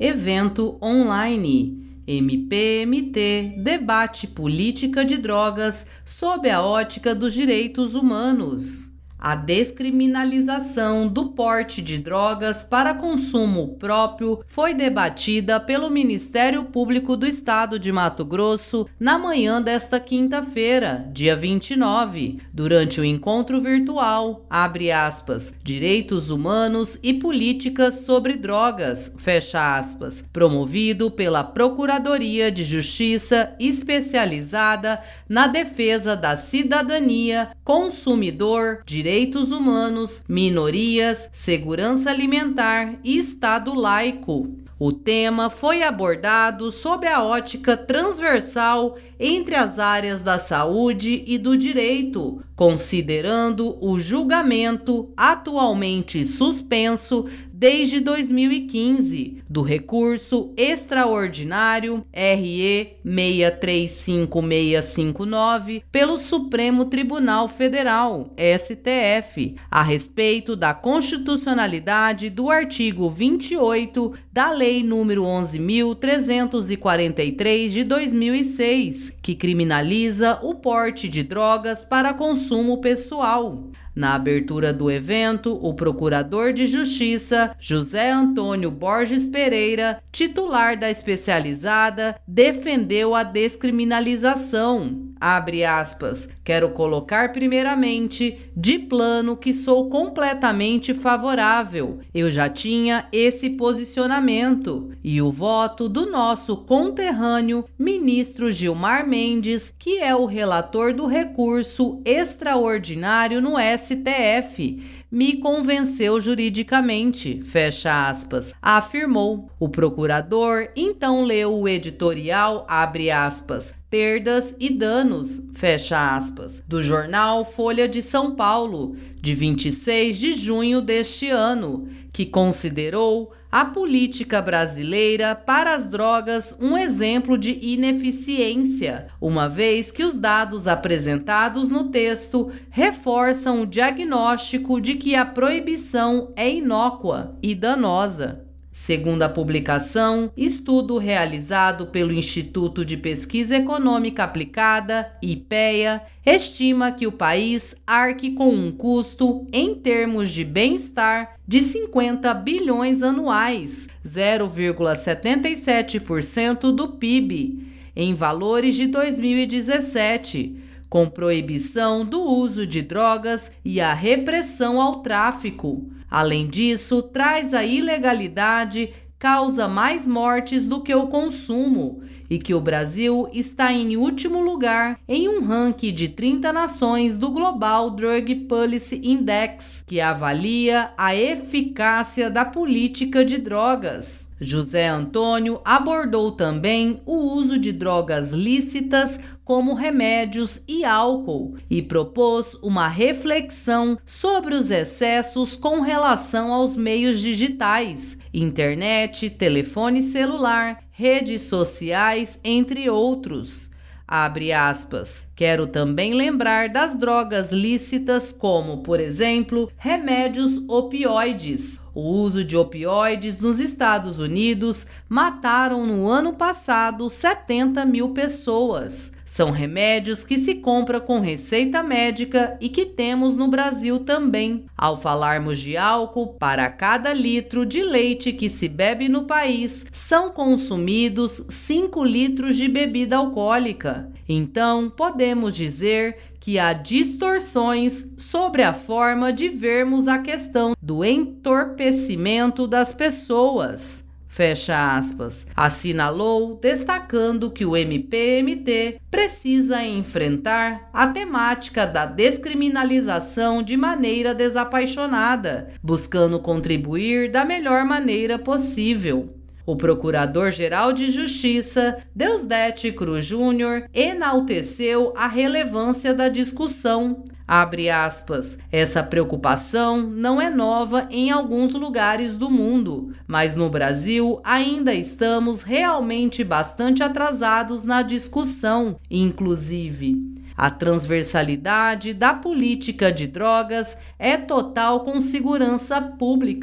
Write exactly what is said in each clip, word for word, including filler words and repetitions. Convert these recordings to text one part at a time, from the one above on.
Evento online. M P M T debate política de drogas sob a ótica dos direitos humanos. A descriminalização do porte de drogas para consumo próprio foi debatida pelo Ministério Público do Estado de Mato Grosso na manhã desta quinta-feira, dia vinte e nove, durante o encontro virtual, abre aspas, Direitos Humanos e Políticas sobre Drogas, fecha aspas, promovido pela Procuradoria de Justiça especializada na defesa da cidadania, consumidor, direitos Direitos humanos, minorias, segurança alimentar e Estado laico. O tema foi abordado sob a ótica transversal entre as áreas da saúde e do direito, considerando o julgamento atualmente suspenso desde dois mil e quinze do recurso extraordinário R E seis três cinco seis cinco nove pelo Supremo Tribunal Federal, S T F, a respeito da constitucionalidade do artigo vinte e oito da Lei número onze mil trezentos e quarenta e três de dois mil e seis, que criminaliza o porte de drogas para consumo pessoal. Na abertura do evento, o Procurador de Justiça, José Antônio Borges Pereira, titular da especializada, defendeu a descriminalização. Abre aspas, quero colocar primeiramente de plano que sou completamente favorável. Eu já tinha esse posicionamento e o voto do nosso conterrâneo ministro Gilmar Mendes, que é o relator do recurso extraordinário no S T F, me convenceu juridicamente, fecha aspas, afirmou. O procurador então leu o editorial, abre aspas, Perdas e Danos, fecha aspas, do jornal Folha de São Paulo, de vinte e seis de junho deste ano, que considerou a política brasileira para as drogas um exemplo de ineficiência, uma vez que os dados apresentados no texto reforçam o diagnóstico de que a proibição é inócua e danosa. Segundo a publicação, estudo realizado pelo Instituto de Pesquisa Econômica Aplicada, IPEA, estima que o país arque com um custo, em termos de bem-estar, de cinquenta bilhões anuais, zero vírgula setenta e sete por cento do P I B, em valores de dois mil e dezessete, com proibição do uso de drogas e a repressão ao tráfico. Além disso, traz a ilegalidade, causa mais mortes do que o consumo e que o Brasil está em último lugar em um ranking de trinta nações do Global Drug Policy Index, que avalia a eficácia da política de drogas. José Antônio abordou também o uso de drogas lícitas como remédios e álcool e propôs uma reflexão sobre os excessos com relação aos meios digitais, internet, telefone celular, redes sociais, entre outros. Abre aspas. Quero também lembrar das drogas lícitas como, por exemplo, remédios opioides. O uso de opioides nos Estados Unidos mataram no ano passado setenta mil pessoas. São remédios que se compra com receita médica e que temos no Brasil também. Ao falarmos de álcool, para cada litro de leite que se bebe no país, são consumidos cinco litros de bebida alcoólica. Então, podemos dizer que há distorções sobre a forma de vermos a questão do entorpecimento das pessoas. Fecha aspas. Assinalou, destacando que o M P M T precisa enfrentar a temática da descriminalização de maneira desapaixonada, buscando contribuir da melhor maneira possível. O Procurador-Geral de Justiça, Deusdete Cruz Júnior, enalteceu a relevância da discussão. Abre aspas, essa preocupação não é nova em alguns lugares do mundo, mas no Brasil ainda estamos realmente bastante atrasados na discussão, inclusive. A transversalidade da política de drogas é total com segurança pública.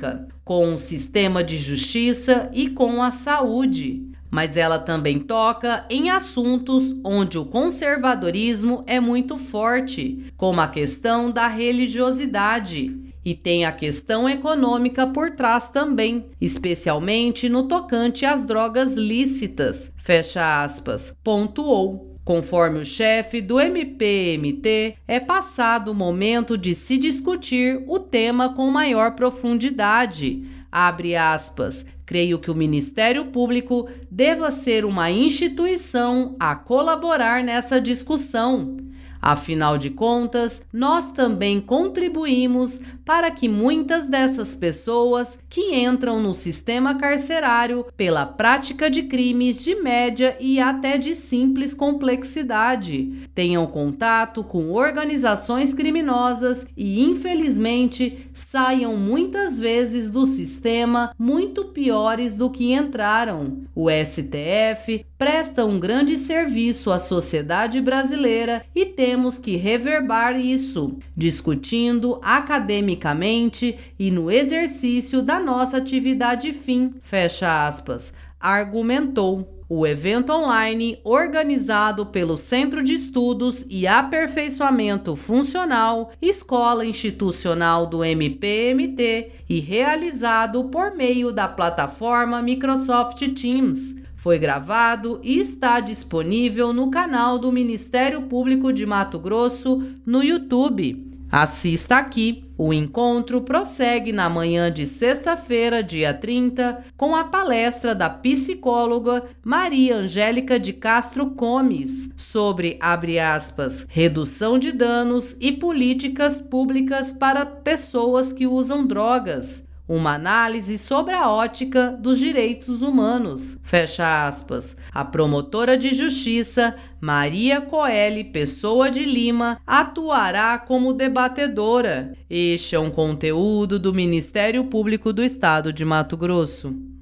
com o sistema de justiça e com a saúde. Mas ela também toca em assuntos onde o conservadorismo é muito forte, como a questão da religiosidade. E tem a questão econômica por trás também, especialmente no tocante às drogas lícitas, fecha aspas, pontuou. Conforme o chefe do M P M T, é passado o momento de se discutir o tema com maior profundidade. Abre aspas. Creio que o Ministério Público deva ser uma instituição a colaborar nessa discussão. Afinal de contas, nós também contribuímos para que muitas dessas pessoas que entram no sistema carcerário pela prática de crimes de média e até de simples complexidade tenham contato com organizações criminosas e, infelizmente, saiam muitas vezes do sistema muito piores do que entraram. O S T F presta um grande serviço à sociedade brasileira e temos que reverbar isso, discutindo academicamente e no exercício da nossa atividade fim, fecha aspas, argumentou. O evento online, organizado pelo Centro de Estudos e Aperfeiçoamento Funcional, Escola Institucional do M P M T e realizado por meio da plataforma Microsoft Teams, foi gravado e está disponível no canal do Ministério Público de Mato Grosso no YouTube. Assista aqui. O encontro prossegue na manhã de sexta-feira, dia trinta, com a palestra da psicóloga Maria Angélica de Castro Gomes sobre, abre aspas, redução de danos e políticas públicas para pessoas que usam drogas. Uma análise sobre a ótica dos direitos humanos, fecha aspas. A promotora de justiça, Maria Coeli Pessoa de Lima, atuará como debatedora. Este é um conteúdo do Ministério Público do Estado de Mato Grosso.